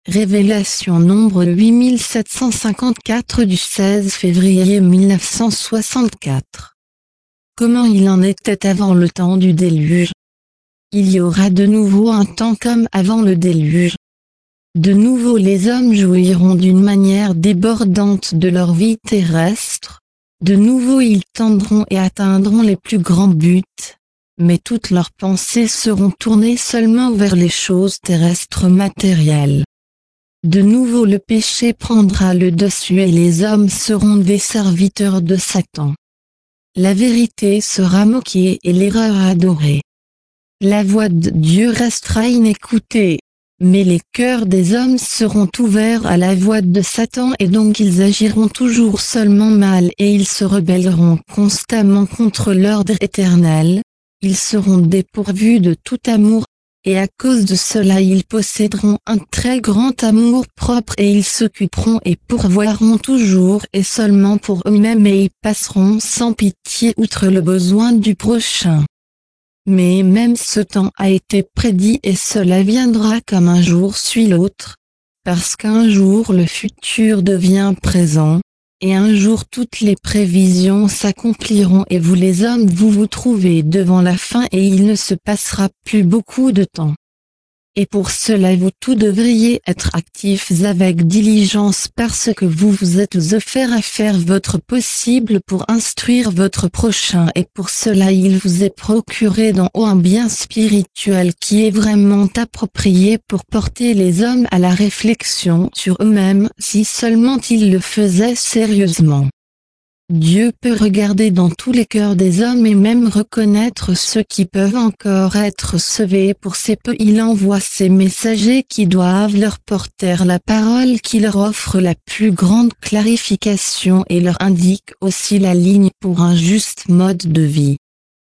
Révélation nombre 8754 du 16 février 1964. Comment il en était avant le temps du déluge? Il y aura de nouveau un temps comme avant le déluge. De nouveau les hommes jouiront d'une manière débordante de leur vie terrestre. De nouveau ils tendront et atteindront les plus grands buts. Mais toutes leurs pensées seront tournées seulement vers les choses terrestres matérielles. De nouveau le péché prendra le dessus et les hommes seront des serviteurs de Satan. La vérité sera moquée et l'erreur adorée. La voix de Dieu restera inécoutée, mais les cœurs des hommes seront ouverts à la voix de Satan et donc ils agiront toujours seulement mal et ils se rebelleront constamment contre l'ordre éternel. Ils seront dépourvus de tout amour. Et à cause de cela ils posséderont un très grand amour propre et ils s'occuperont et pourvoiront toujours et seulement pour eux-mêmes et ils passeront sans pitié outre le besoin du prochain. Mais même ce temps a été prédit et cela viendra comme un jour suit l'autre, parce qu'un jour le futur devient présent, et un jour toutes les prévisions s'accompliront et vous les hommes vous trouvez devant la fin et il ne se passera plus beaucoup de temps. Et pour cela vous tous devriez être actifs avec diligence parce que vous vous êtes offerts à faire votre possible pour instruire votre prochain et pour cela il vous est procuré d'en haut un bien spirituel qui est vraiment approprié pour porter les hommes à la réflexion sur eux-mêmes si seulement ils le faisaient sérieusement. Dieu peut regarder dans tous les cœurs des hommes et même reconnaître ceux qui peuvent encore être sauvés. Pour ces peu il envoie ses messagers qui doivent leur porter la parole qui leur offre la plus grande clarification et leur indique aussi la ligne pour un juste mode de vie.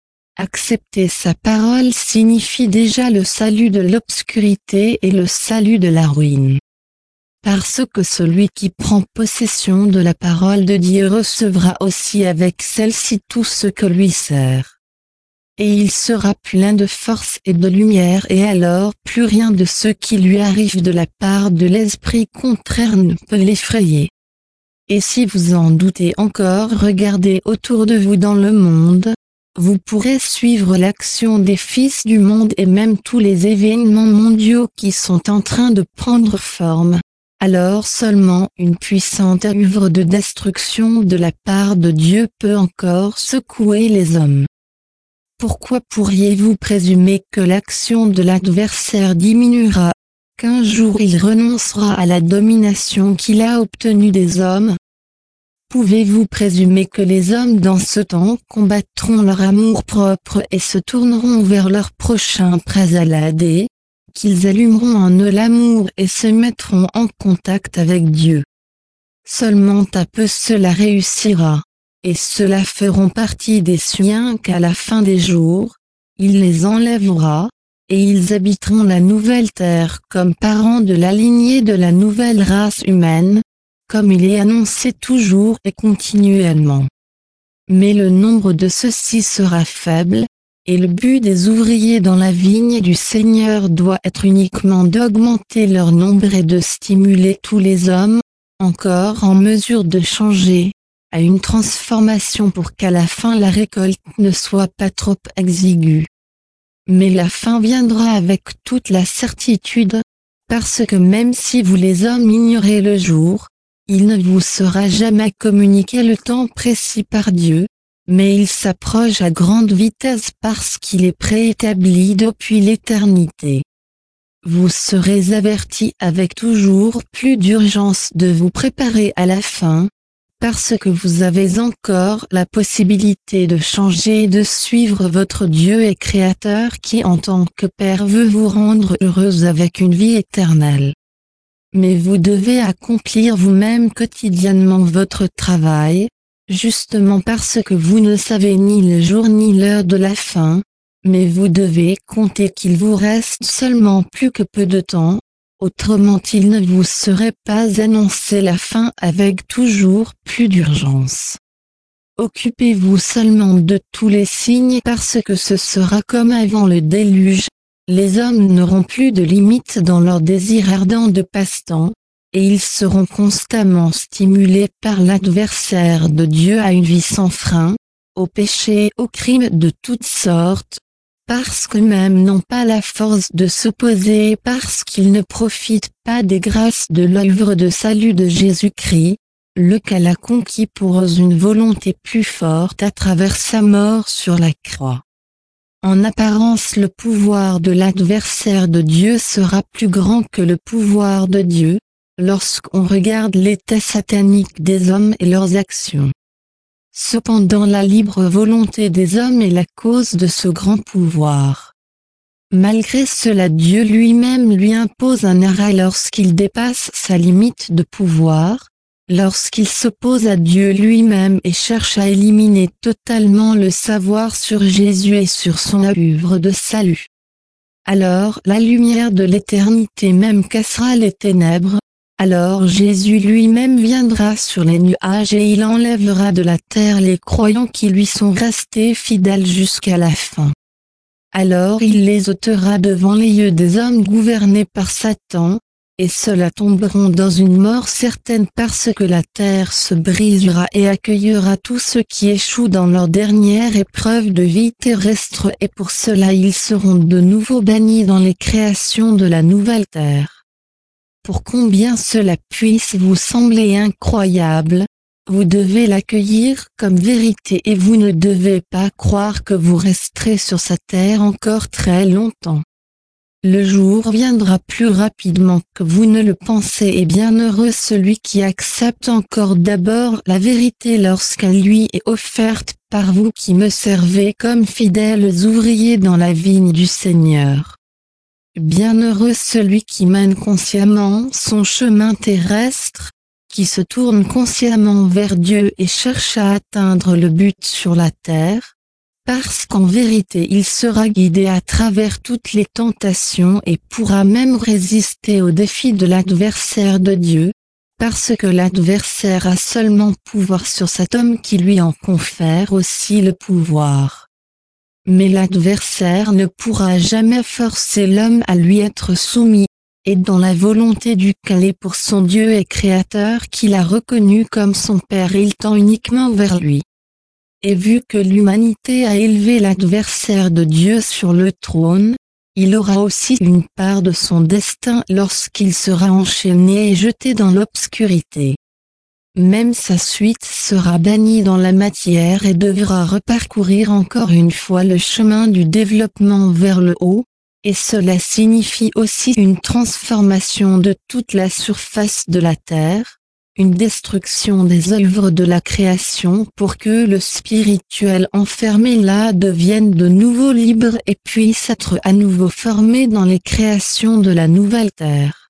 Accepter sa parole signifie déjà le salut de l'obscurité et le salut de la ruine. Parce que celui qui prend possession de la parole de Dieu recevra aussi avec celle-ci tout ce que lui sert. Et il sera plein de force et de lumière et alors plus rien de ce qui lui arrive de la part de l'esprit contraire ne peut l'effrayer. Et si vous en doutez encore, regardez autour de vous dans le monde. Vous pourrez suivre l'action des fils du monde et même tous les événements mondiaux qui sont en train de prendre forme. Alors seulement une puissante œuvre de destruction de la part de Dieu peut encore secouer les hommes. Pourquoi pourriez-vous présumer que l'action de l'adversaire diminuera, qu'un jour il renoncera à la domination qu'il a obtenue des hommes? Pouvez-vous présumer que les hommes dans ce temps combattront leur amour-propre et se tourneront vers leur prochain prêts à l'aider? Qu'ils allumeront en eux l'amour et se mettront en contact avec Dieu. Seulement à peu cela réussira, et ceux-là feront partie des siens qu'à la fin des jours, il les enlèvera, et ils habiteront la nouvelle terre comme parents de la lignée de la nouvelle race humaine, comme il est annoncé toujours et continuellement. Mais le nombre de ceux-ci sera faible, et le but des ouvriers dans la vigne du Seigneur doit être uniquement d'augmenter leur nombre et de stimuler tous les hommes, encore en mesure de changer, à une transformation pour qu'à la fin la récolte ne soit pas trop exiguë. Mais la fin viendra avec toute la certitude, parce que même si vous les hommes ignorez le jour, il ne vous sera jamais communiqué le temps précis par Dieu. Mais il s'approche à grande vitesse parce qu'il est préétabli depuis l'éternité. Vous serez avertis avec toujours plus d'urgence de vous préparer à la fin, parce que vous avez encore la possibilité de changer et de suivre votre Dieu et Créateur qui en tant que Père veut vous rendre heureux avec une vie éternelle. Mais vous devez accomplir vous-même quotidiennement votre travail, justement parce que vous ne savez ni le jour ni l'heure de la fin, mais vous devez compter qu'il vous reste seulement plus que peu de temps, autrement il ne vous serait pas annoncé la fin avec toujours plus d'urgence. Occupez-vous seulement de tous les signes parce que ce sera comme avant le déluge, Les hommes n'auront plus de limites dans leur désir ardent de passe-temps, et ils seront constamment stimulés par l'adversaire de Dieu à une vie sans frein, au péché et aux crimes de toutes sortes, parce qu'eux-mêmes n'ont pas la force de s'opposer et parce qu'ils ne profitent pas des grâces de l'œuvre de salut de Jésus-Christ, lequel a conquis pour eux une volonté plus forte à travers sa mort sur la croix. En apparence, le pouvoir de l'adversaire de Dieu sera plus grand que le pouvoir de Dieu, lorsqu'on regarde l'état satanique des hommes et leurs actions. Cependant, la libre volonté des hommes est la cause de ce grand pouvoir. Malgré cela, Dieu lui-même lui impose un arrêt lorsqu'il dépasse sa limite de pouvoir, lorsqu'il s'oppose à Dieu lui-même et cherche à éliminer totalement le savoir sur Jésus et sur son œuvre de salut. Alors la lumière de l'éternité même cassera les ténèbres, alors Jésus lui-même viendra sur les nuages et il enlèvera de la terre les croyants qui lui sont restés fidèles jusqu'à la fin. Alors il les ôtera devant les yeux des hommes gouvernés par Satan, et ceux-là tomberont dans une mort certaine parce que la terre se brisera et accueillera tous ceux qui échouent dans leur dernière épreuve de vie terrestre et pour cela ils seront de nouveau bannis dans les créations de la nouvelle terre. Pour combien cela puisse vous sembler incroyable, vous devez l'accueillir comme vérité et vous ne devez pas croire que vous resterez sur sa terre encore très longtemps. Le jour viendra plus rapidement que vous ne le pensez et bienheureux celui qui accepte encore d'abord la vérité lorsqu'elle lui est offerte par vous qui me servez comme fidèles ouvriers dans la vigne du Seigneur. Bienheureux celui qui mène consciemment son chemin terrestre, qui se tourne consciemment vers Dieu et cherche à atteindre le but sur la terre, parce qu'en vérité il sera guidé à travers toutes les tentations et pourra même résister aux défis de l'adversaire de Dieu, parce que l'adversaire a seulement pouvoir sur cet homme qui lui en confère aussi le pouvoir. Mais l'adversaire ne pourra jamais forcer l'homme à lui être soumis, et dans la volonté duquel est pour son Dieu et Créateur qu'il a reconnu comme son Père il tend uniquement vers lui. Et vu que l'humanité a élevé l'adversaire de Dieu sur le trône, il aura aussi une part de son destin lorsqu'il sera enchaîné et jeté dans l'obscurité. Même sa suite sera bannie dans la matière et devra reparcourir encore une fois le chemin du développement vers le haut, et cela signifie aussi une transformation de toute la surface de la terre, une destruction des œuvres de la création pour que le spirituel enfermé là devienne de nouveau libre et puisse être à nouveau formé dans les créations de la nouvelle terre.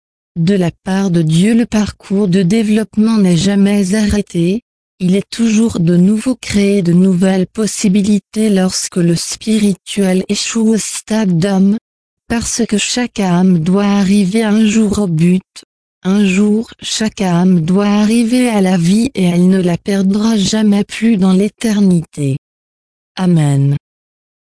De la part de Dieu, le parcours de développement n'est jamais arrêté, il est toujours de nouveau créé de nouvelles possibilités lorsque le spirituel échoue au stade d'homme, parce que chaque âme doit arriver un jour au but, un jour chaque âme doit arriver à la vie et elle ne la perdra jamais plus dans l'éternité. Amen.